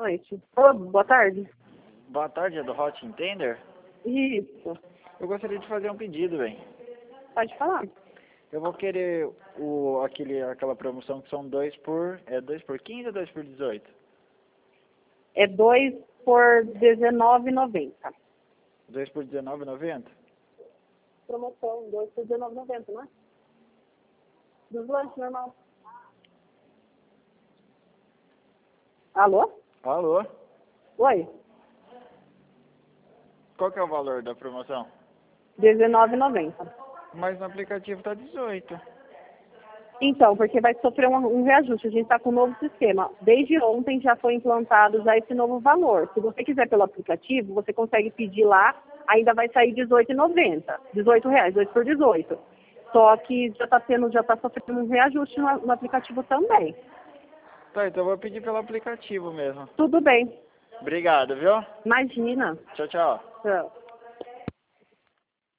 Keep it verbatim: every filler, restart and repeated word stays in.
noite. Ô, boa tarde. Boa tarde, é do Hot Entender? Isso. Eu gostaria de fazer um pedido, bem. Pode falar. Eu vou querer o, aquele, aquela promoção que são dois por... É dois por quinze ou dois por dezoito? É dois por dezenove e noventa. dois por dezenove e noventa? Promoção, dois por dezenove e noventa, não é? Dos lanches, normal. Alô? Alô? Oi? Qual que é o valor da promoção? dezenove e noventa. Mas no aplicativo tá dezoito. Então, porque vai sofrer um, um reajuste. A gente está com um novo sistema. Desde ontem já foi implantado já esse novo valor. Se você quiser pelo aplicativo, você consegue pedir lá, ainda vai sair dezoito e noventa. dezoito reais, dois por dezoito. Só que já está tendo, já está sofrendo um reajuste no, no aplicativo também. Tá, então eu vou pedir pelo aplicativo mesmo. Tudo bem. Obrigado, viu? Imagina. Tchau, tchau. Tchau.